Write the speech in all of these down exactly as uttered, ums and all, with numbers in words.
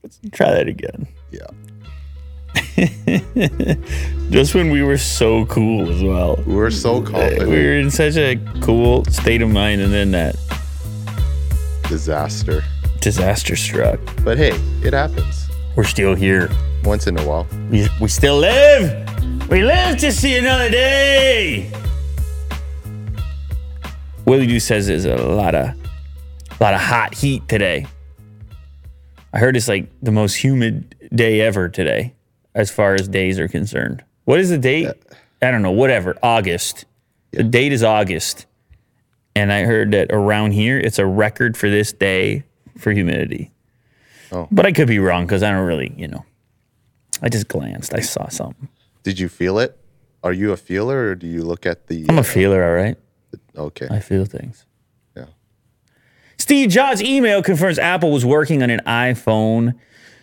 Let's try that again. Yeah. Just when we were so cool as well. We were so confident. We were in such a cool state of mind, and then that disaster. Disaster struck. But hey, it happens. We're still here. Once in a while. We, we still live. We live to see another day. Willie Doo says there's a lot of, a lot of hot heat today. I heard it's like the most humid day ever today, as far as days are concerned. What is the date? Uh, I don't know. Whatever. August. Yeah. The date is August. And I heard that around here, it's a record for this day for humidity. Oh. But I could be wrong because I don't really, you know. I just glanced. I saw something. Did you feel it? Are you a feeler or do you look at the... I'm a feeler, all right? Okay. I feel things. Yeah. Steve Jobs' email confirms Apple was working on an iPhone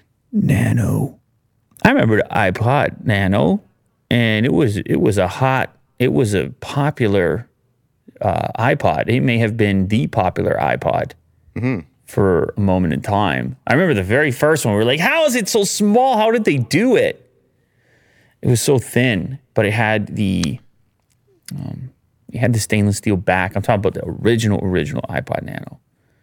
Nano. I remember the iPod Nano, and it was it was a hot, it was a popular uh, iPod. It may have been the popular iPod mm-hmm. for a moment in time. I remember the very first one. We were like, how is it so small? How did they do it? It was so thin, but it had the um, it had the stainless steel back. I'm talking about the original, original iPod Nano.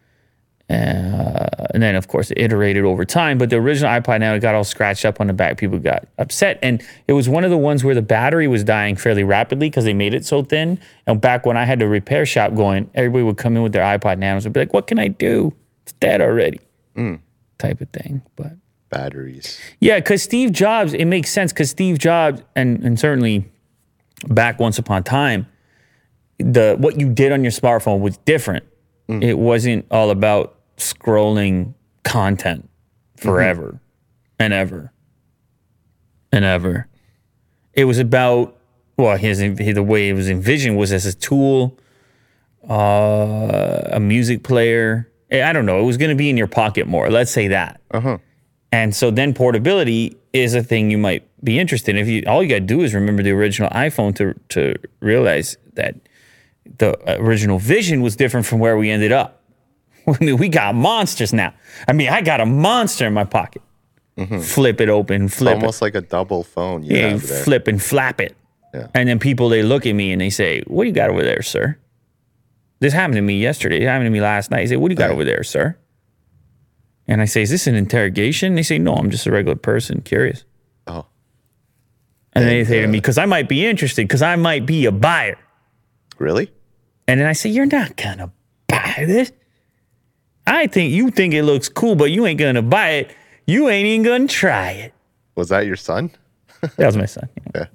Uh, and then, of course, it iterated over time. But the original iPod Nano got all scratched up on the back. People got upset. And it was one of the ones where the battery was dying fairly rapidly because they made it so thin. And back when I had the repair shop going, everybody would come in with their iPod Nanos and be like, what can I do? It's dead already. Mm. Type of thing. But batteries. Yeah, because Steve Jobs, it makes sense because Steve Jobs, and, and certainly back once upon a time, the what you did on your smartphone was different. Mm. It wasn't all about scrolling content forever mm-hmm. and ever and ever. It was about, well, his, the way it was envisioned was as a tool, uh, a music player. I don't know. It was going to be in your pocket more. Let's say that. Uh-huh. And so then portability is a thing you might be interested in. If you, all you got to do is remember the original iPhone to to realize that the original vision was different from where we ended up. I mean, we got monsters now. I mean, I got a monster in my pocket. Mm-hmm. Flip it open, flip it's almost it. like a double phone. You yeah, have there. Flip and flap it. Yeah. And then people, they look at me and they say, what do you got over there, sir? This happened to me yesterday. It happened to me last night. They say, what do you got right. over there, sir? And I say, is this an interrogation? They say, no, I'm just a regular person, curious. Oh. And, and they say uh, to me, because I might be interested, because I might be a buyer. Really? And then I say, you're not going to buy this. I think you think it looks cool, but you ain't going to buy it. You ain't even going to try it. Was that your son? That was my son.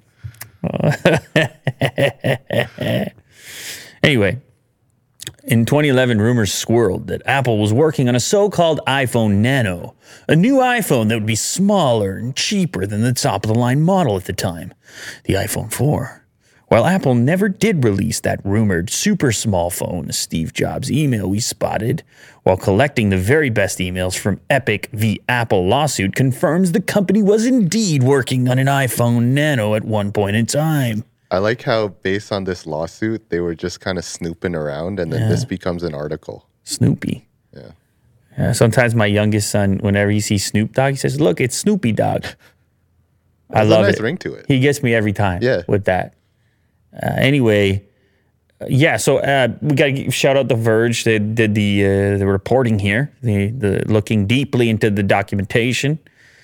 Yeah. Anyway, in twenty eleven, rumors swirled that Apple was working on a so-called iPhone Nano, a new iPhone that would be smaller and cheaper than the top-of-the-line model at the time, the iPhone four. While Apple never did release that rumored super small phone, Steve Jobs' email we spotted while collecting the very best emails from Epic v. Apple lawsuit confirms the company was indeed working on an iPhone Nano at one point in time. I like how based on this lawsuit, they were just kind of snooping around and then yeah. this becomes an article. Snoopy. Yeah. yeah. Sometimes my youngest son, whenever he sees Snoop Dogg, he says, look, it's Snoopy Dogg. I love a nice it. ring to it. He gets me every time yeah. with that. Uh, anyway, uh, yeah, so uh, we got to shout out The Verge. They did the uh, the reporting here, the, the looking deeply into the documentation,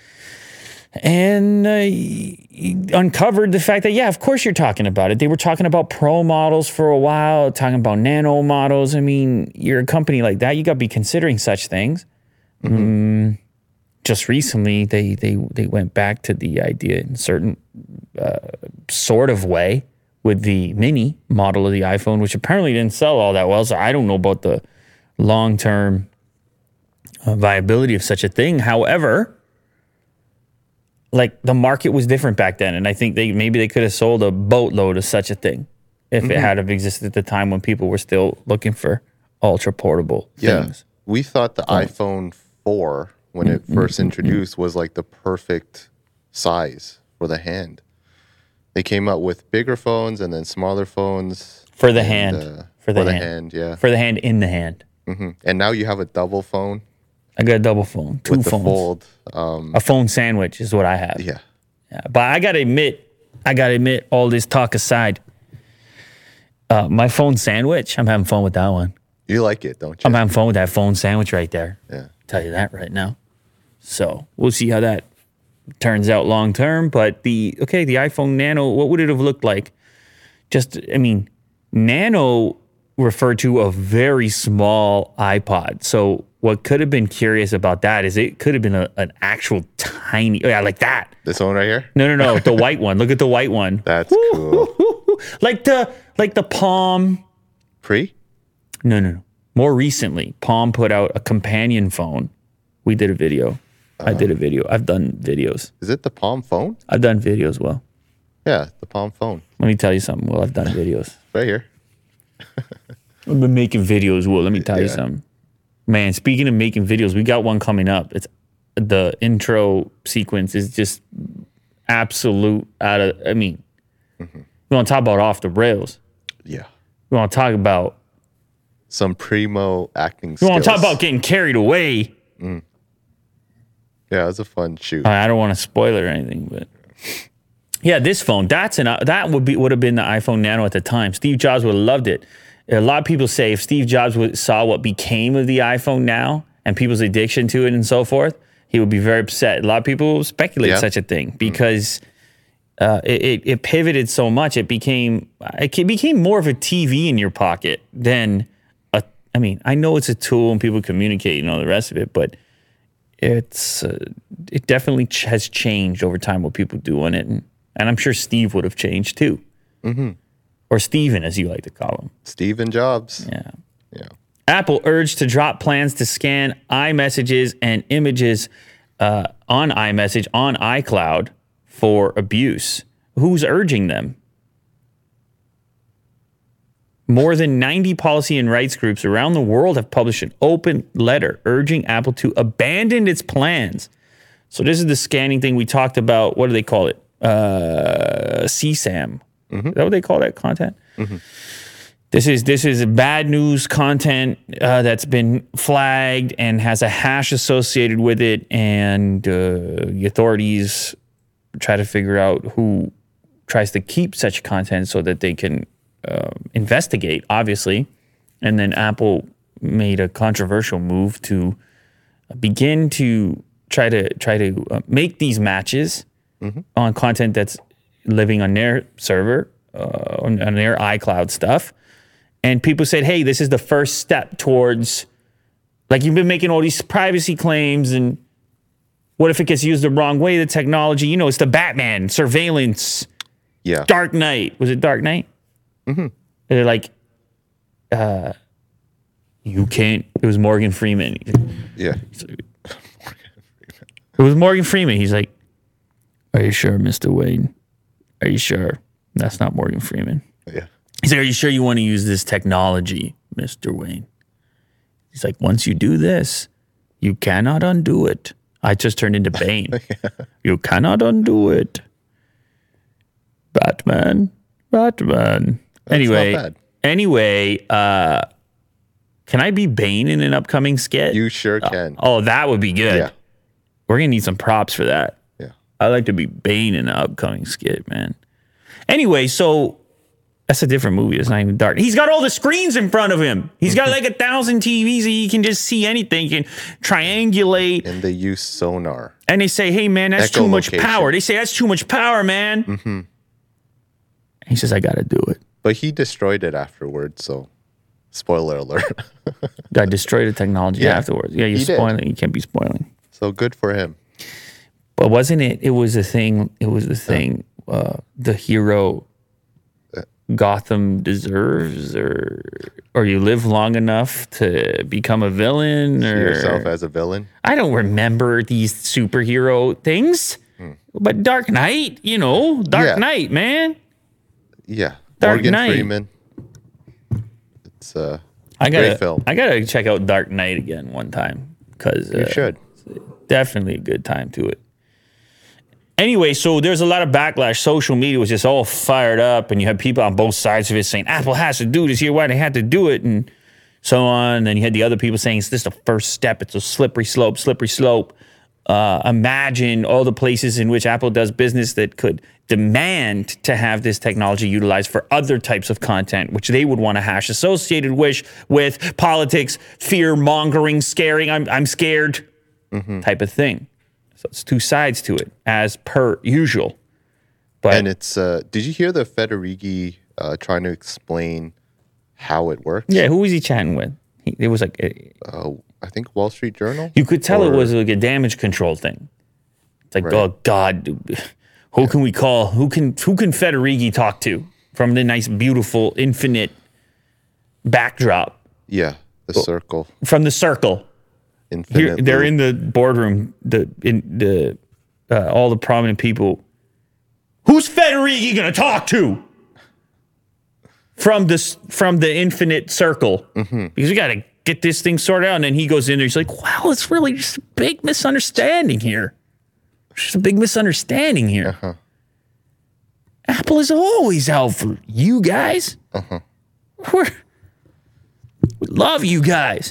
and uh, uncovered the fact that, yeah, of course you're talking about it. They were talking about Pro models for a while, talking about Nano models. I mean, you're a company like that, you got to be considering such things. Mm-hmm. Um, just recently, they, they, they went back to the idea in a certain uh, sort of way with the mini model of the iPhone, which apparently didn't sell all that well. So I don't know about the long-term uh, viability of such a thing. However, like the market was different back then. And I think they maybe they could have sold a boatload of such a thing if mm-hmm. it had have existed at the time when people were still looking for ultra portable yeah. things. We thought the oh. iPhone four, when it mm-hmm. first introduced, was like the perfect size for the hand. They came out with bigger phones and then smaller phones. For the and, hand. Uh, for the, for the hand. hand, yeah. For the hand in the hand. Mm-hmm. And now you have a double phone I got a double phone, two with the phones, fold. Um, a phone sandwich is what I have. yeah. Yeah, but I gotta admit, I gotta admit, all this talk aside, uh, my phone sandwich, I'm having fun with that one. You like it, don't you? I'm having fun with that phone sandwich right there. Yeah. Tell you that right now. So we'll see how that turns out long term. But the okay, the iPhone Nano, what would it have looked like? Just, I mean, Nano referred to a very small iPod. So what could have been curious about that is it could have been a, an actual tiny, yeah, like that. This one right here? No, no, no, the white one. Look at the white one. That's cool. Like the like the Palm. Pre? No, no, no. More recently, Palm put out a companion phone. We did a video. I did a video. I've done videos. Is it the Palm phone? I've done videos, Will. Yeah, the Palm phone. Let me tell you something, Will. I've done videos. Right here. I've been making videos, Will. Let me tell you Yeah. something. Man, speaking of making videos, we got one coming up. It's the intro sequence is just absolute out of, I mean, Mm-hmm. we want to talk about off the rails. Yeah. We want to talk about, Some primo acting we skills. want to talk about getting carried away. Yeah, it was a fun shoot. I don't want to spoil it or anything, but yeah, this phone, that's an that would be would have been the iPhone Nano at the time. Steve Jobs would have loved it. A lot of people say if Steve Jobs would, saw what became of the iPhone now and people's addiction to it and so forth, he would be very upset. A lot of people speculate Yeah. such a thing because uh, it, it, it pivoted so much. It became it became more of a T V in your pocket than a. I mean, I know it's a tool and people communicate and all the rest of it, but it's uh, it definitely ch- has changed over time what people do on it, and, and I'm sure Steve would have changed too, mm-hmm. or Steven as you like to call him. Steve Jobs. Yeah. Yeah. Apple urged to drop plans to scan iMessages and images uh, on iMessage on iCloud for abuse. Who's urging them? More than ninety policy and rights groups around the world have published an open letter urging Apple to abandon its plans. So this is the scanning thing we talked about. What do they call it? Uh, C SAM. Mm-hmm. Is that what they call that content? Mm-hmm. This is this is bad news content uh, that's been flagged and has a hash associated with it, and uh, the authorities try to figure out who tries to keep such content so that they can uh, investigate, obviously. And then Apple made a controversial move to begin to try to try to uh, make these matches mm-hmm. on content that's living on their server, uh, on, on their iCloud stuff. And people said, hey, this is the first step towards, like, you've been making all these privacy claims, and what if it gets used the wrong way, the technology? You know, it's the Batman, surveillance, Yeah. Dark Knight. Was it Dark Knight? Mm-hmm. They're like, uh, you can't, it was Morgan Freeman. Yeah. It was Morgan Freeman. He's like, are you sure, Mister Wayne? Are you sure? That's not Morgan Freeman. Yeah. He's like, are you sure you want to use this technology, Mister Wayne? He's like, once you do this, you cannot undo it. I just turned into Bane. Yeah. You cannot undo it. Batman. Batman. That's anyway, not bad. anyway, uh, can I be Bane in an upcoming skit? You sure can. Uh, oh, that would be good. Yeah. We're going to need some props for that. Yeah. I'd like to be Bane in an upcoming skit, man. Anyway, so that's a different movie. It's not even dark. He's got all the screens in front of him. He's got like a thousand T Vs and he can just see anything. He can triangulate. And they use sonar. And they say, hey, man, that's too much Echolocation. power. They say, that's too much power, man. Mm-hmm. He says, I got to do it. But he destroyed it afterwards, so spoiler alert. I destroyed the technology Yeah, afterwards. Yeah, you're he did. spoiling. You can't be spoiling. So good for him. But wasn't it? It was a thing. It was a thing. Uh, the hero Gotham deserves, or or you live long enough to become a villain, See or yourself as a villain. I don't remember these superhero things. Hmm. But Dark Knight, you know, Dark Yeah. Knight, man. Yeah. Dark Morgan Knight. Freeman. It's a I gotta, great film. I gotta check out Dark Knight again one time because You uh, should. definitely a good time to it. Anyway, so there's a lot of backlash. Social media was just all fired up, and you had people on both sides of it saying Apple has to do this here. Why they had to do it? And so on. And then you had the other people saying it's just a first step. It's a slippery slope, slippery slope. Uh, imagine all the places in which Apple does business that could demand to have this technology utilized for other types of content, which they would want to hash associated with, with politics, fear mongering, scaring, I'm, I'm scared mm-hmm. type of thing. So it's two sides to it, as per usual. But and it's, uh, did you hear the Federighi uh, trying to explain how it works? Yeah, who was he chatting with? He, it was like... A, uh, I think Wall Street Journal. You could tell or, it was like a damage control thing. It's like, right. oh God, who can we call? Who can who can Federighi talk to from the nice, beautiful, infinite backdrop? Yeah, the well, circle. From the circle. Infinite. Here, they're in the boardroom. The in the uh, all the prominent people. Who's Federighi gonna talk to? From this from the infinite circle, mm-hmm. because we got to get this thing sorted out. And then he goes in there. He's like, wow, it's really just a big misunderstanding here. It's just a big misunderstanding here. Uh-huh. Apple is always out for you guys. Uh-huh. We're, we love you guys.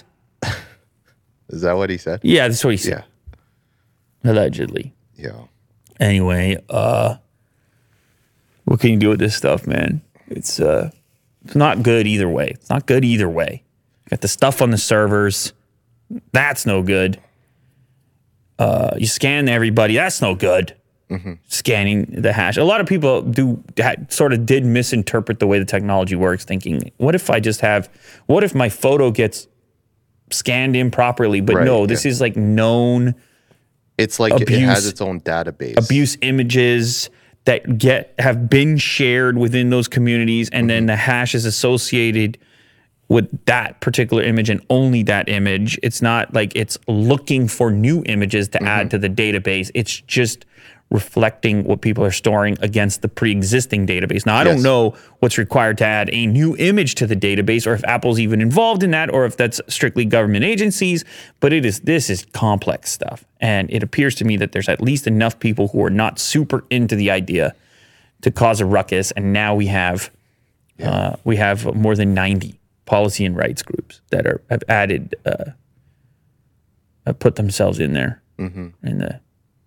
Is that what he said? Yeah, that's what he said. Yeah. Allegedly. Yeah. Anyway, uh, what can you do with this stuff, man? It's uh, it's not good either way. It's not good either way. Got the stuff on the servers. That's no good. Uh, you scan everybody. That's no good. Mm-hmm. Scanning the hash. A lot of people do ha, sort of did misinterpret the way the technology works, thinking, what if I just have, what if my photo gets scanned improperly? But right, no, this yeah. is like known. It's like abuse, it has its own database. Abuse images that get have been shared within those communities, and mm-hmm. then the hash is associated with that particular image and only that image. It's not like it's looking for new images to mm-hmm. add to the database. It's just reflecting what people are storing against the pre-existing database. Now, I yes. don't know what's required to add a new image to the database, or if Apple's even involved in that, or if that's strictly government agencies, but it is this is complex stuff. And it appears to me that there's at least enough people who are not super into the idea to cause a ruckus. And now we have yeah. uh, we have more than ninety policy and rights groups that are have added, uh, have put themselves in there mm-hmm. in the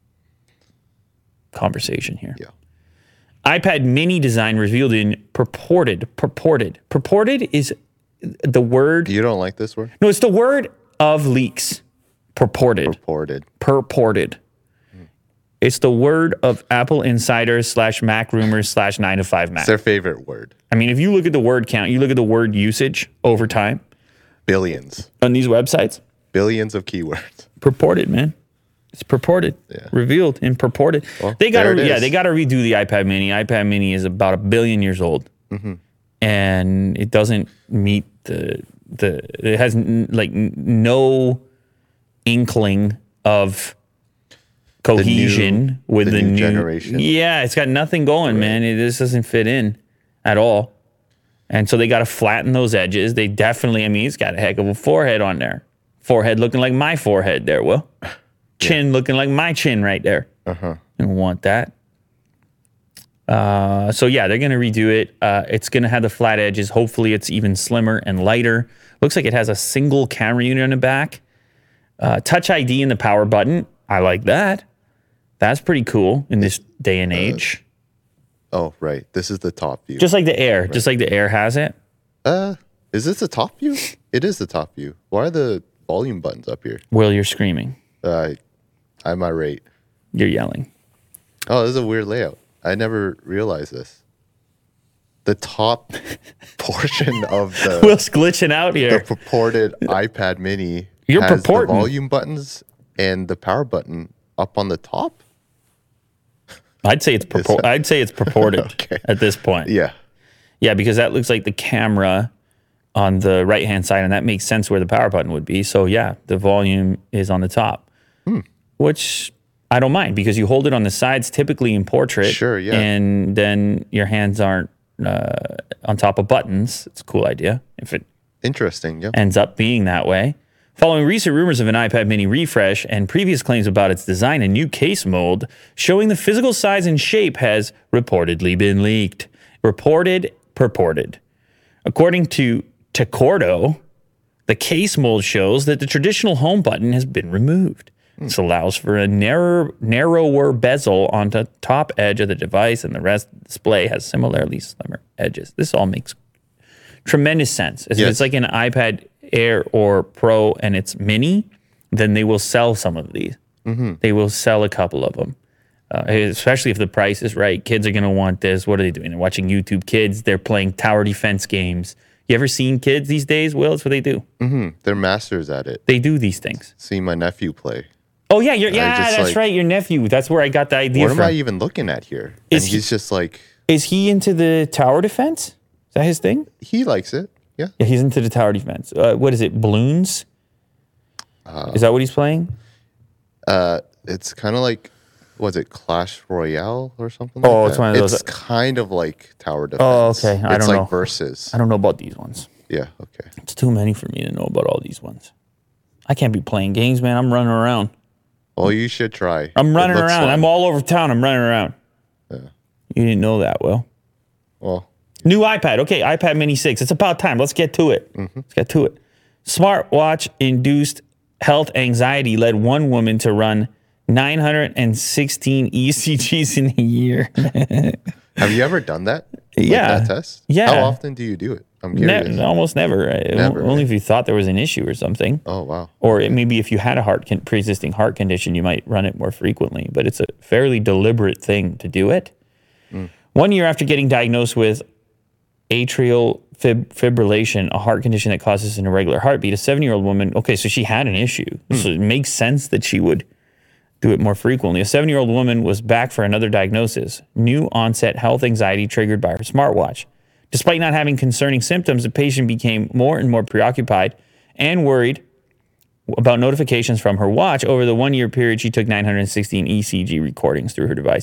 conversation here. Yeah. iPad mini design revealed in purported, purported, purported is the word. You don't like this word? No, it's the word of leaks. Purported. Purported. Purported. Hmm. It's the word of Apple insiders slash Mac rumors slash nine to five Mac. It's their favorite word. I mean, if you look at the word count, you look at the word usage over time. Billions. On these websites. Billions of keywords. Purported, man. It's purported. Yeah. Revealed and purported. Well, they got to yeah, they got to redo the iPad mini. iPad mini is about a billion years old. Mm-hmm. And it doesn't meet the the it has n- like n- no inkling of cohesion the new, with the, the new, new generation. Yeah, it's got nothing going, right. man. It just doesn't fit in at all. And so they got to flatten those edges. They definitely, I mean, it's got a heck of a forehead on there. Forehead looking like my forehead there, Will. Chin yeah. looking like my chin right there. Uh-huh. I don't want that. Uh, so yeah, they're going to redo it. Uh, it's going to have the flat edges. Hopefully it's even slimmer and lighter. Looks like it has a single camera unit on the back. Uh, Touch I D in the power button. I like that. That's pretty cool in this day and age. Uh, oh, right. This is the top view. Just like the Air. Right. Just like the Air has it. Uh, is this the top view? It is the top view. Why are the volume buttons up here? Will, you're screaming. Uh, I'm irate. You're yelling. Oh, this is a weird layout. I never realized this. The top portion of the... Will's glitching out here. The purported iPad mini You're has purporting. the volume buttons and the power button up on the top? I'd say it's purport. I'd say it's purported okay. at this point. Yeah. Yeah, because that looks like the camera on the right-hand side, and that makes sense where the power button would be. So, yeah, the volume is on the top, hmm. which I don't mind because you hold it on the sides, typically in portrait. Sure, yeah. And then your hands aren't uh, on top of buttons. It's a cool idea if it Interesting, yeah. ends up being that way. Following recent rumors of an iPad mini refresh and previous claims about its design, a new case mold showing the physical size and shape has reportedly been leaked. Reported, purported. According to Tecordo, The case mold shows that the traditional home button has been removed. This allows for a narrower, narrower bezel on the top edge of the device, and the rest of the display has similarly slimmer edges. This all makes tremendous sense. If Yes. it's like an iPad Air or Pro and it's mini, then they will sell some of these. Mm-hmm. They will sell a couple of them, uh, especially if the price is right. Kids are going to want this. What are they doing? They're watching YouTube Kids. They're playing tower defense games. You ever seen kids these days, Will? That's what they do. Mm-hmm. They're masters at it. They do these things. See my nephew play. Oh, yeah, you're, yeah, just, that's like- right. Your nephew. That's where I got the idea What from. am I even looking at here? Is and he- he's just like, Is he into the tower defense? Is that his thing? he likes it. Yeah. Yeah, he's into the tower defense. Uh, what is it, Balloons? Uh, Is that what he's playing? Uh, it's kind of like, was it Clash Royale or something Oh, like it's that? one of those- It's kind of like Tower Defense. Oh, okay. I it's don't like know. Versus. I don't know about these ones. Yeah, okay. It's too many for me to know about all these ones. I can't be playing games, man. I'm running around. Well, you should try. I'm It running looks around. fun. I'm all over town. I'm running around. Yeah. You didn't know that, Will. Well, New iPad. Okay, iPad Mini six. It's about time. Let's get to it. Mm-hmm. Let's get to it. Smartwatch induced health anxiety led one woman to run nine hundred sixteen E C Gs in a year. have you ever done that? Like Yeah. that test? Yeah. How often do you do it? I'm Ne- curious. almost never. Right? Never, Only right? if you thought there was an issue or something. Oh, wow. Or it, maybe if you had a heart con- pre-existing heart condition, you might run it more frequently. But it's a fairly deliberate thing to do it. Mm. One year after getting diagnosed with atrial fib- fibrillation, a heart condition that causes an irregular heartbeat, a seven-year-old woman, okay, so she had an issue. Mm. So it makes sense that she would do it more frequently. A seven-year-old woman was back for another diagnosis, new onset health anxiety triggered by her smartwatch. Despite not having concerning symptoms, the patient became more and more preoccupied and worried about notifications from her watch. Over the one-year period, she took nine hundred sixteen E C G recordings through her device.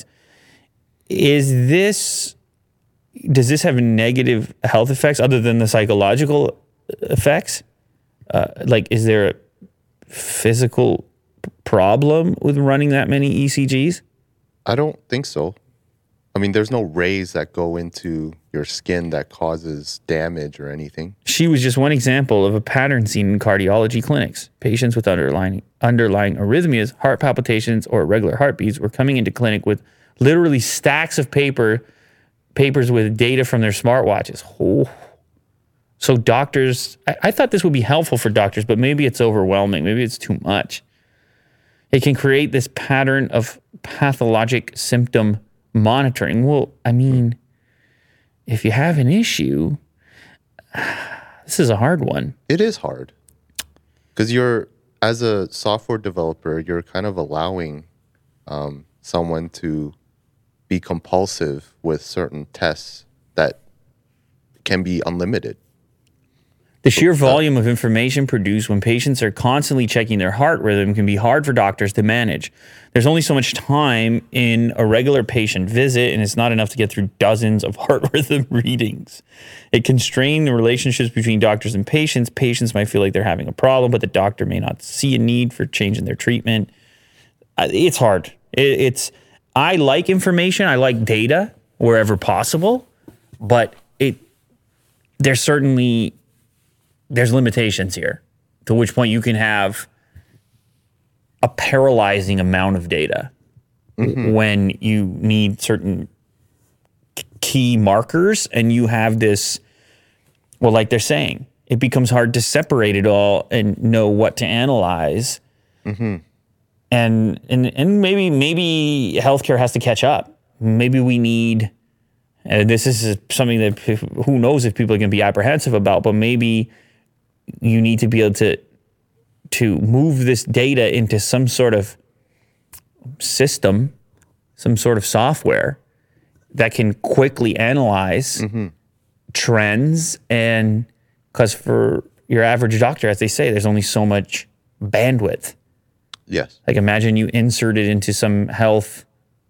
Is this, does this have negative health effects other than the psychological effects? Uh, like, is there a physical problem with running that many E C Gs? I don't think so. I mean, there's no rays that go into your skin that causes damage or anything. She was just one example of a pattern seen in cardiology clinics. Patients with underlying underlying arrhythmias, heart palpitations, or irregular heartbeats were coming into clinic with literally stacks of paper, papers with data from their smartwatches. Oh. So doctors, I, I thought this would be helpful for doctors, but maybe it's overwhelming. Maybe it's too much. It can create this pattern of pathologic symptom monitoring. Well, I mean, if you have an issue, this is a hard one. It is hard because you're, as a software developer, you're kind of allowing um, someone to be compulsive with certain tests that can be unlimited. The sheer volume of information produced when patients are constantly checking their heart rhythm can be hard for doctors to manage. There's only so much time in a regular patient visit, and it's not enough to get through dozens of heart rhythm readings. It can strain the relationships between doctors and patients. Patients might feel like they're having a problem, but the doctor may not see a need for changing their treatment. Uh, It's hard. It, it's I like information. I like data wherever possible, but it there's certainly there's limitations here, to which point you can have a paralyzing amount of data Mm-hmm. when you need certain k- key markers and you have this, well, like they're saying, it becomes hard to separate it all and know what to analyze. Mm-hmm. And, and, and maybe, maybe healthcare has to catch up. Maybe we need, and this is something that who knows if people are going to be apprehensive about, but maybe you need to be able to to move this data into some sort of system, some sort of software that can quickly analyze Mm-hmm. trends. And because for your average doctor, as they say, there's only so much bandwidth. Yes. Like imagine you insert it into some health,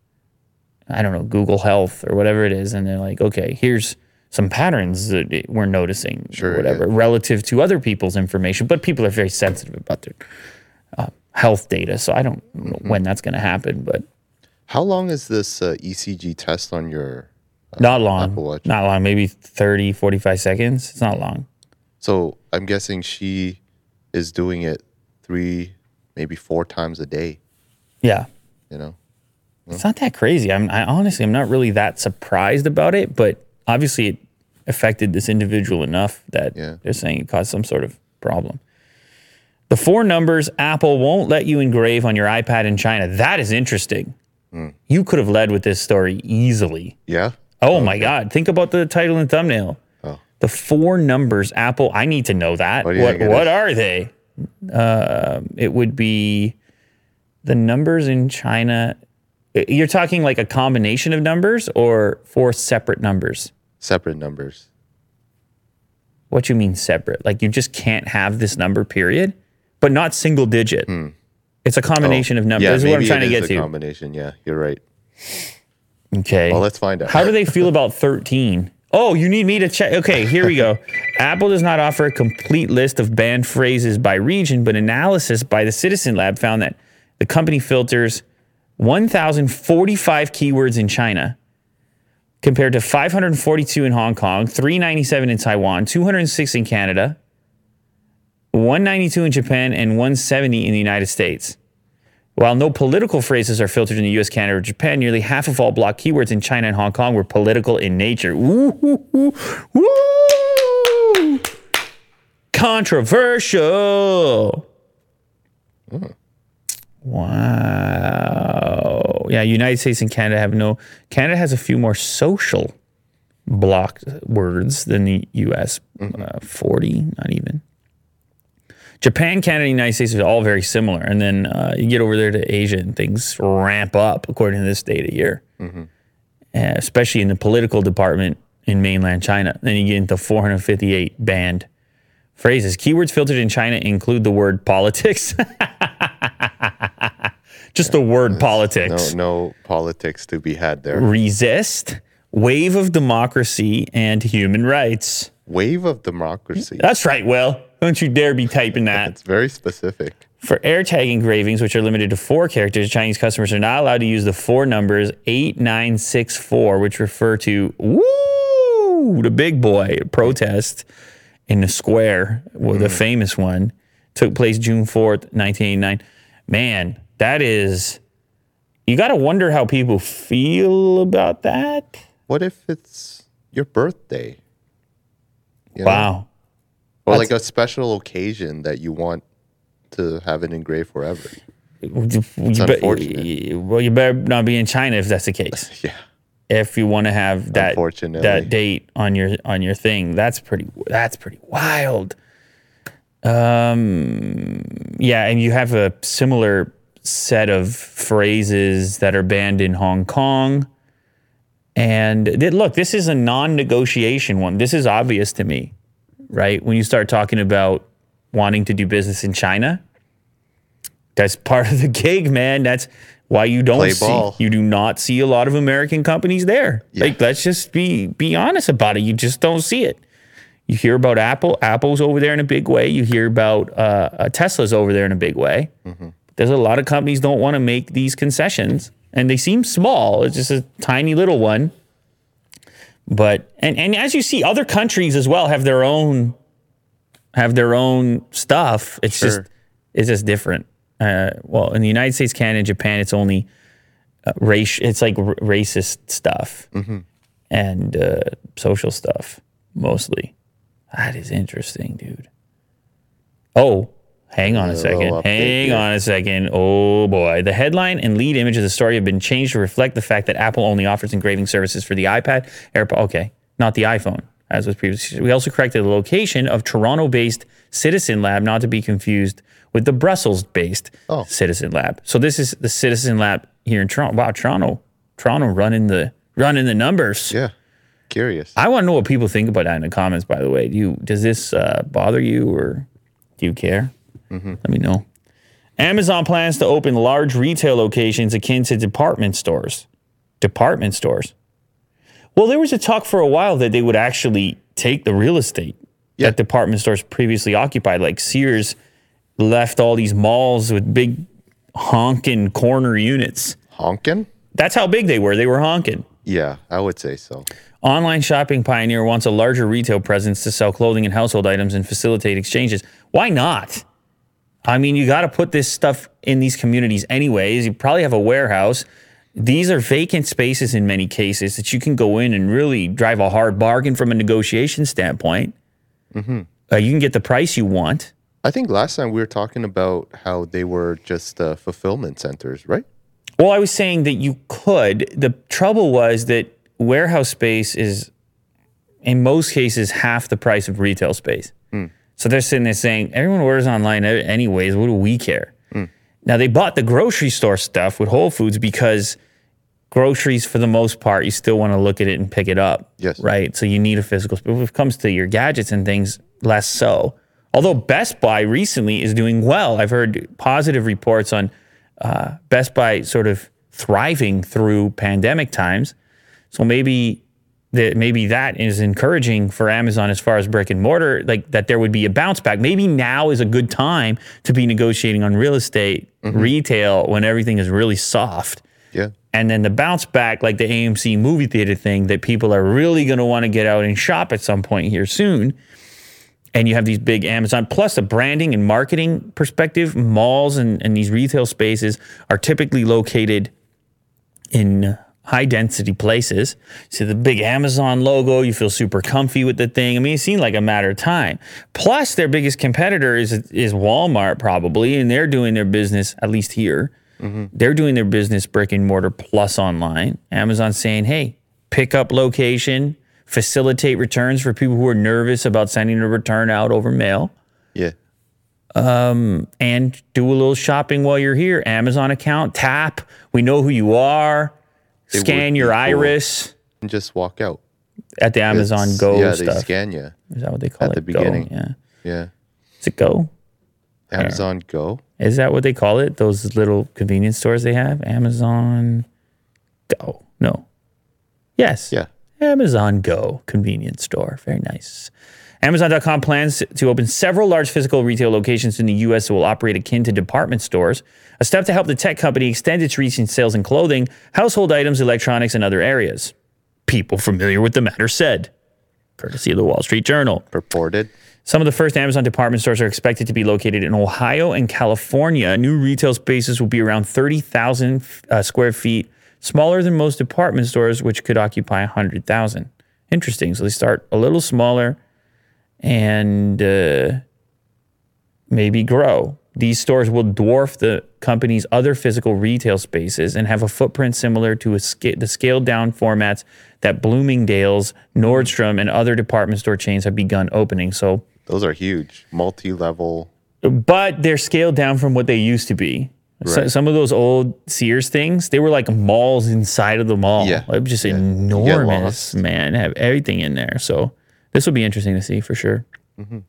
I don't know, Google Health or whatever it is, and they're like, okay, here's some patterns that it- we're noticing, Sure, or whatever, yeah. relative to other people's information. But people are very sensitive about their uh, health data, so I don't know Mm-hmm. when that's going to happen, but How long is this uh, E C G test on your uh, not long. Apple Watch? Not long, maybe thirty, forty-five seconds. It's not long. So I'm guessing she is doing it three, maybe four times a day. Yeah. You know, It's not that crazy. I'm I honestly I'm not really that surprised about it, but obviously it affected this individual enough that Yeah. they're saying it caused some sort of problem. The four numbers Apple won't let you engrave on your iPad in China. That is interesting. Mm. You could have led with this story easily. yeah. Oh my God. Think about the title and thumbnail. Oh, The four numbers Apple, I need to know that. What do you What think it what is? are they? Uh, it would be the numbers in China. You're talking like a combination of numbers or four separate numbers? separate numbers. What you mean separate? Like you just can't have this number, period, but not single digit. It's a combination of numbers. Yeah, this is what I'm maybe trying it to is get a to. combination. Yeah, you're right. Okay. Well, let's find out. How do they feel about thirteen? Oh, you need me to check. Okay, here we go. Apple does not offer a complete list of banned phrases by region, but analysis by the Citizen Lab found that the company filters one thousand forty-five keywords in China compared to five hundred forty-two in Hong Kong, three ninety-seven in Taiwan, two hundred six in Canada, one ninety-two in Japan, and one seventy in the United States. While no political phrases are filtered in the U S, Canada, or Japan, nearly half of all blocked keywords in China and Hong Kong were political in nature. Ooh, ooh, ooh, ooh. Controversial. Wow. Yeah, United States and Canada have no... Canada has a few more social blocked words than the U S. Uh, forty, not even. Japan, Canada, and the United States are all very similar. And then uh, you get over there to Asia and things ramp up according to this data here, mm-hmm. uh, especially in the political department in mainland China. Then you get into four hundred fifty-eight banned phrases. Keywords filtered in China include the word politics. Just the word politics. No, no politics to be had there. Resist, wave of democracy, and human rights. Wave of democracy. That's right, Will. Don't you dare be typing that. It's very specific. For AirTag engravings, which are limited to four characters, Chinese customers are not allowed to use the four numbers eight nine six four, which refer to, woo, the big boy protest in the square, well, the famous one, took place June fourth, nineteen eighty-nine. Man, that is, you got to wonder how people feel about that. What if it's your birthday? You know? Wow. Or That's- like a special occasion that you want to have it engraved forever. It's unfortunate. Well, you better not be in China if that's the case. Yeah. If you want to have that Unfortunately. that date on your on your thing, that's pretty that's pretty wild. Um, yeah, and you have a similar set of phrases that are banned in Hong Kong. And th- look, this is a non-negotiation one. This is obvious to me, right? When you start talking about wanting to do business in China, that's part of the gig, man. That's why you don't Play see, ball. you do not see a lot of American companies there. Yeah. Like, let's just be be honest about it. You just don't see it. You hear about Apple. Apple's over there in a big way. You hear about uh, uh, Tesla's over there in a big way. Mm-hmm. There's a lot of companies don't want to make these concessions, and they seem small. It's just a tiny little one. But and and as you see, other countries as well have their own have their own stuff. It's Sure. just it's just different. Uh, well, in the United States, Canada, and Japan, it's only uh, race. It's like r- racist stuff Mm-hmm. and uh, social stuff mostly. That is interesting, dude. Oh, hang on a A second. little update Hang here. on a second. Oh boy, the headline and lead image of the story have been changed to reflect the fact that Apple only offers engraving services for the iPad, AirPod. Okay, not the iPhone, as was previously. We also corrected the location of Toronto-based Citizen Lab, not to be confused with the Brussels-based Oh. Citizen Lab. So this is the Citizen Lab here in Toronto. Wow, Toronto, Toronto running the running the numbers. Yeah. Curious. I want to know what people think about that in the comments. By the way, do you does this uh, bother you or do you care? Mm-hmm. Let me know. Amazon plans to open large retail locations akin to department stores. Department stores. Well, there was a talk for a while that they would actually take the real estate Yeah. that department stores previously occupied. Like Sears left all these malls with big honking corner units. Honkin'? That's how big they were. They were honking. Yeah, I would say so. Online shopping pioneer wants a larger retail presence to sell clothing and household items and facilitate exchanges. Why not? I mean, you got to put this stuff in these communities anyways. You probably have a warehouse. These are vacant spaces in many cases that you can go in and really drive a hard bargain from a negotiation standpoint. Mm-hmm. Uh, you can get the price you want. I think last time we were talking about how they were just uh, fulfillment centers, right? Well, I was saying that you could. The trouble was that warehouse space is, in most cases, half the price of retail space. Mm. So they're sitting there saying, everyone orders online anyways. What do we care? Mm. Now, they bought the grocery store stuff with Whole Foods because groceries, for the most part, you still want to look at it and pick it up. Yes. Right? So you need a physical space. When it comes to your gadgets and things, less so. Although Best Buy recently is doing well. I've heard positive reports on uh, Best Buy sort of thriving through pandemic times. So maybe that maybe that is encouraging for Amazon as far as brick and mortar, like that there would be a bounce back. Maybe now is a good time to be negotiating on real estate, mm-hmm. retail, when everything is really soft. Yeah. And then the bounce back, like the A M C movie theater thing, that people are really going to want to get out and shop at some point here soon. And you have these big Amazon, plus the branding and marketing perspective. Malls and, and these retail spaces are typically located in high density places. See the big Amazon logo, you feel super comfy with the thing. I mean, it seemed like a matter of time. Plus, their biggest competitor is is Walmart probably, and they're doing their business, at least here, mm-hmm. they're doing their business brick and mortar plus online. Amazon's saying, hey, pick up location, facilitate returns for people who are nervous about sending a return out over mail. Yeah. Um, and do a little shopping while you're here. Amazon account, tap. We know who you are. It Scan your iris. Cool. And just walk out. At the Amazon it's, Go yeah, stuff. Yeah, they scan you. Is that what they call at it? At the beginning. Go? Yeah. Yeah. Is it Go? Amazon Go? Is that what they call it? Those little convenience stores they have? Amazon Go. No. Yes. Yeah. Amazon Go convenience store. Very nice. Amazon dot com plans to open several large physical retail locations in the U S that will operate akin to department stores, a step to help the tech company extend its reach in sales in clothing, household items, electronics, and other areas. People familiar with the matter said, courtesy of the Wall Street Journal. Purported. Some of the first Amazon department stores are expected to be located in Ohio and California. New retail spaces will be around thirty thousand uh, square feet, smaller than most department stores, which could occupy one hundred thousand. Interesting. So they start a little smaller and uh, maybe grow. These stores will dwarf the company's other physical retail spaces and have a footprint similar to a sca- the scaled-down formats that Bloomingdale's, Nordstrom, and other department store chains have begun opening. So those are huge, multi-level. But they're scaled down from what they used to be. Right. So, some of those old Sears things, they were like malls inside of the mall. Yeah. It was just yeah. enormous, man. Have everything in there. So this will be interesting to see for sure. Mm-hmm.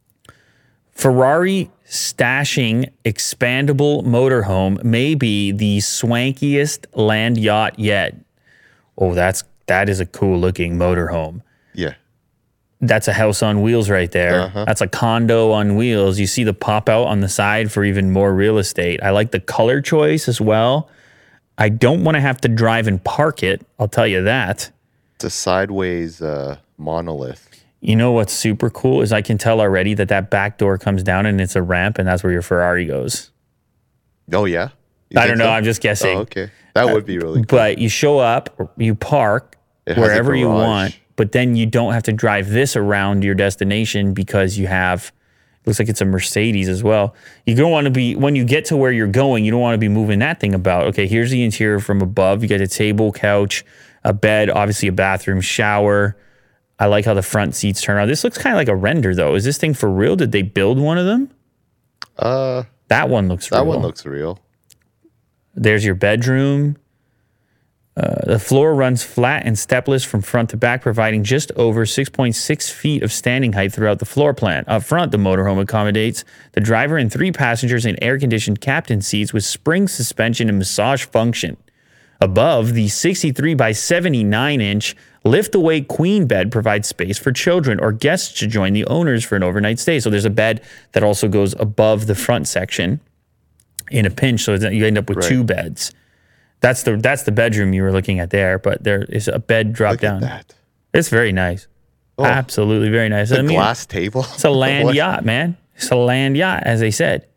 Ferrari stashing expandable motorhome may be the swankiest land yacht yet. Oh, that's that is a cool looking motorhome. Yeah. That's a house on wheels right there. Uh-huh. That's a condo on wheels. You see the pop out on the side for even more real estate. I like the color choice as well. I don't want to have to drive and park it. I'll tell you that. It's a sideways uh, monolith. You know what's super cool is I can tell already that that back door comes down and it's a ramp and that's where your Ferrari goes. Oh, yeah? You I don't know. So? I'm just guessing. Oh, okay. That would be really cool. But you show up, you park wherever you want, but then you don't have to drive this around your destination because you have, looks like it's a Mercedes as well. You don't want to be, when you get to where you're going, you don't want to be moving that thing about. Okay, here's the interior from above. You got a table, couch, a bed, obviously a bathroom, shower. I like how the front seats turn around. This looks kind of like a render, though. Is this thing for real? Did they build one of them? Uh, that one looks that real. That one looks real. There's your bedroom. Uh, the floor runs flat and stepless from front to back, providing just over six point six feet of standing height throughout the floor plan. Up front, the motorhome accommodates the driver and three passengers in air-conditioned captain seats with spring suspension and massage function. Above, the sixty-three by seventy-nine inch lift-away queen bed provides space for children or guests to join the owners for an overnight stay. So there's a bed that also goes above the front section in a pinch, so that you end up with right. two beds. That's the that's the bedroom you were looking at there, but there is a bed drop Look down. At that. It's very nice. Oh, absolutely very nice. It's a I mean, glass table. It's a land yacht, man. It's a land yacht, as they said.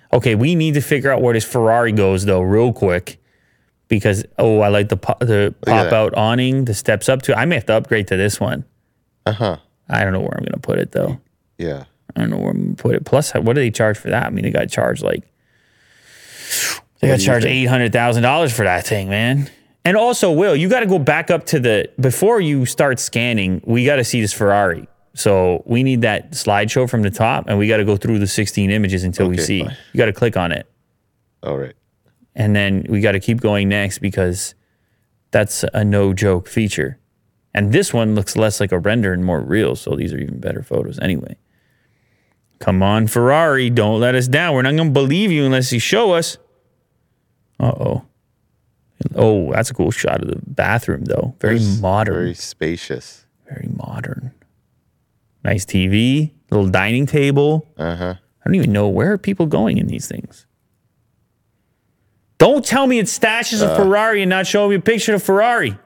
Okay, we need to figure out where this Ferrari goes though, real quick, because oh, I like the po- the pop out awning, the steps up to. I may have to upgrade to this one. Uh huh. I don't know where I'm gonna put it though. Yeah. I don't know where I'm gonna put it. Plus, what do they charge for that? I mean, they got charged like they got charged eight hundred thousand dollars for that thing, man. And also, Will, you got to go back up to the before you start scanning. We got to see this Ferrari. So we need that slideshow from the top, and we got to go through the sixteen images until okay, we see. Fine. You got to click on it. All right. And then we got to keep going next because that's a no-joke feature. And this one looks less like a render and more real, so these are even better photos anyway. Come on, Ferrari, don't let us down. We're not going to believe you unless you show us. Uh-oh. Oh, that's a cool shot of the bathroom, though. Very There's modern. Very spacious. Very modern. Nice T V, little dining table. Uh-huh. I don't even know where are people going in these things. Don't tell me it stashes uh, a Ferrari and not showing me a picture of Ferrari.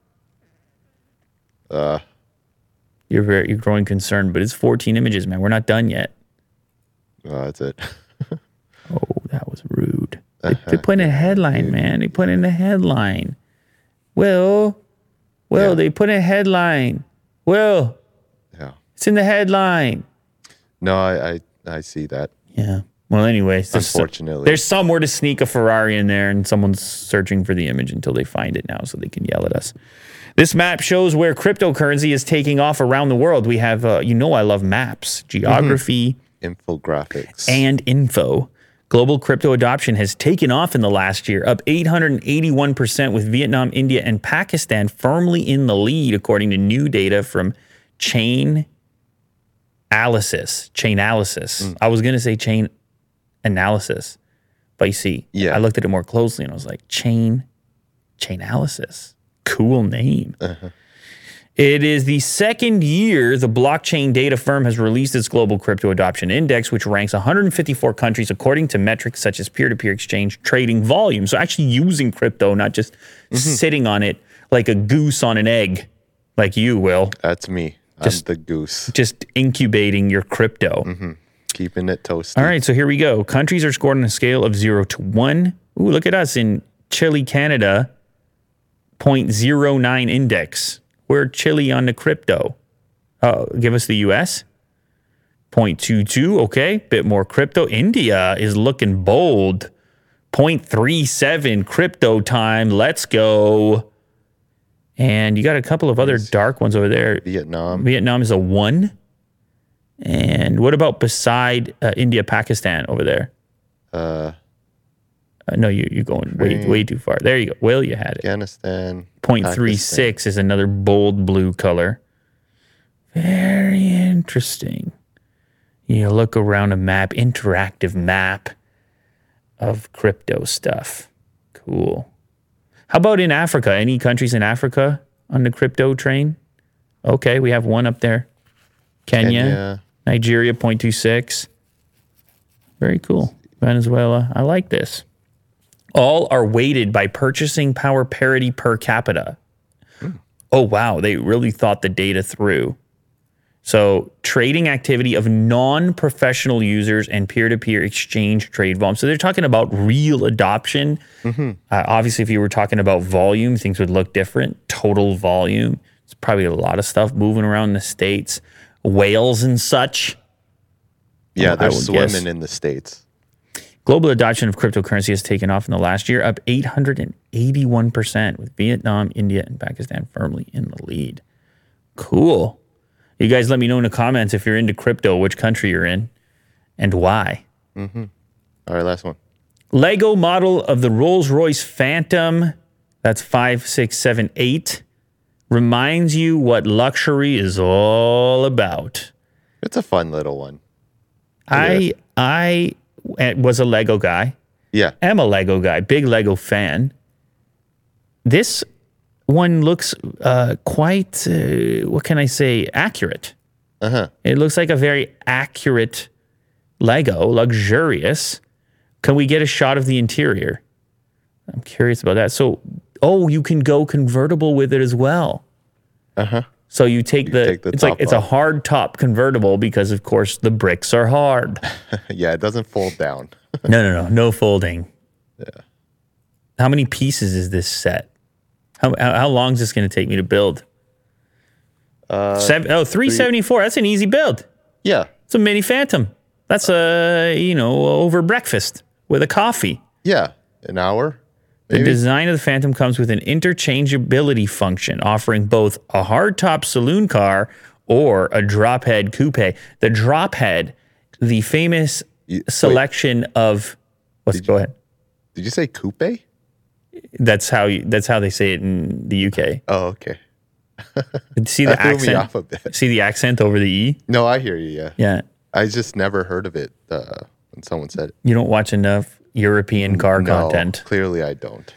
Uh, you're very you're growing concerned, but it's fourteen images, man. We're not done yet. Oh, that's it. Oh, that was rude. They, they put in a headline, man. They put in a headline. Will, Will, yeah. They put in a headline. Will. Yeah. It's in the headline. No, I I, I see that. Yeah. Well, anyways, there's unfortunately, some, there's somewhere to sneak a Ferrari in there, and someone's searching for the image until they find it now, so they can yell at us. This map shows where cryptocurrency is taking off around the world. We have, uh, you know, I love maps, geography, mm-hmm. infographics, and info. Global crypto adoption has taken off in the last year, up eight hundred eighty-one percent, with Vietnam, India, and Pakistan firmly in the lead, according to new data from Chain Analysis. Chainalysis. Mm. I was going to say Chain Analysis, but you see, yeah. I looked at it more closely and I was like, Chain, Chainalysis. Cool name. Uh-huh. It is the second year the blockchain data firm has released its global crypto adoption index, which ranks one hundred fifty-four countries according to metrics such as peer-to-peer exchange trading volume. So actually using crypto, not just mm-hmm. sitting on it like a goose on an egg, like you, Will. That's me. Just, I'm the goose. Just incubating your crypto. Mm-hmm. Keeping it toasty. All right, so here we go. Countries are scored on a scale of zero to one. Ooh, look at us in Chile, Canada. zero point zero nine index. We're Chile on the crypto. Uh, give us the U S. zero point two two, okay. Bit more crypto. India is looking bold. zero point three seven crypto time. Let's go. And you got a couple of other dark ones over there. Vietnam. Vietnam is a one. And what about beside uh, India, Pakistan over there? Uh... Uh, no, you, you're going way way too far. There you go. Well, you had it. Afghanistan. zero point three six is another bold blue color. Very interesting. You look around a map, interactive map of crypto stuff. Cool. How about in Africa? Any countries in Africa on the crypto train? Okay, we have one up there. Kenya, Kenya. Nigeria, zero point two six. Very cool. Venezuela. I like this. All are weighted by purchasing power parity per capita. Mm. Oh, wow. They really thought the data through. So trading activity of non-professional users and peer-to-peer exchange trade volume. So they're talking about real adoption. Mm-hmm. Uh, obviously, if you were talking about volume, things would look different. Total volume. It's probably a lot of stuff moving around in the States. Whales and such. Yeah, they're swimming guess. in the States. Global adoption of cryptocurrency has taken off in the last year, up eight hundred eighty-one percent, with Vietnam, India, and Pakistan firmly in the lead. Cool. You guys let me know in the comments if you're into crypto, which country you're in, and why. Mm-hmm. All right, last one. Lego model of the Rolls-Royce Phantom, that's five six seven eight, reminds you what luxury is all about. It's a fun little one. I I... was a Lego guy. Yeah. I'm a Lego guy. Big Lego fan. This one looks uh, quite, uh, what can I say, accurate. Uh-huh. It looks like a very accurate Lego, luxurious. Can we get a shot of the interior? I'm curious about that. So, oh, you can go convertible with it as well. Uh-huh. So you take you the, take the it's like, off. It's a hard top convertible because, of course, the bricks are hard. Yeah, it doesn't fold down. no, no, no, no folding. Yeah. How many pieces is this set? How how, how long is this going to take me to build? Uh, Seven, oh, three seventy-four. That's an easy build. yeah. It's a mini Phantom. That's a, you know, over breakfast with a coffee. Yeah. An hour. The Maybe. design of the Phantom comes with an interchangeability function, offering both a hardtop saloon car or a drop head coupe. The drop head, the famous You- selection of what's go ahead. Did you say coupe? That's how you, that's how they say it in the U K. Oh, okay. See the That threw me accent. off a bit. See the accent over the e. No, I hear you. Yeah. Yeah, I just never heard of it uh, when someone said it. you don't watch enough European car No, content. clearly I don't.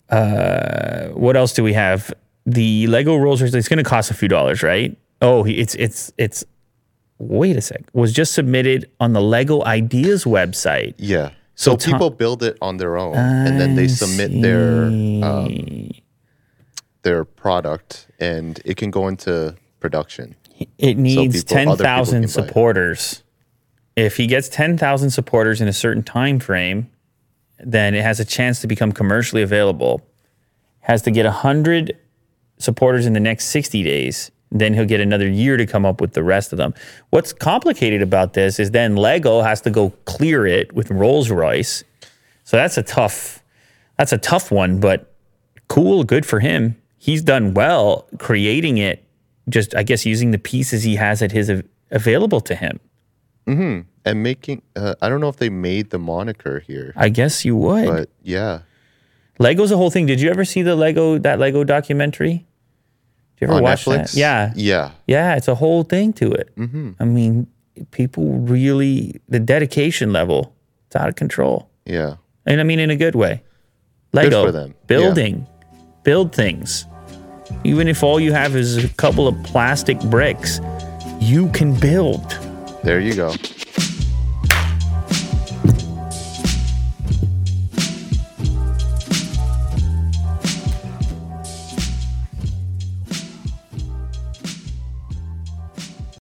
What else do we have? The Lego Rolls Royce. It's going to cost a few dollars, right? Oh, it's it's it's. Wait a sec. Was just submitted on the Lego Ideas website. Yeah. So, So people build it on their own, and then they submit their um, their product, and it can go into production. It needs people- other ten people thousand can buy it. supporters. If he gets ten thousand supporters in a certain time frame, then it has a chance to become commercially available. Has to get one hundred supporters in the next sixty days. Then he'll get another year to come up with the rest of them. What's complicated about this is then Lego has to go clear it with Rolls-Royce. So that's a tough, that's a tough one, but cool, good for him. He's done well creating it, just, I guess, using the pieces he has at his av- available to him. And making, uh, I don't know if they made the moniker here, I guess you would. but yeah. Lego's a whole thing. Did you ever see the Lego, that Lego documentary? Did you ever On watch Netflix? that? Yeah. Yeah. Yeah, it's a whole thing to it. Mm-hmm. I mean, people really, the dedication level, it's out of control. Yeah. And I mean, in a good way. Lego, for them. building, build things. Even if all you have is a couple of plastic bricks, you can build. There you go.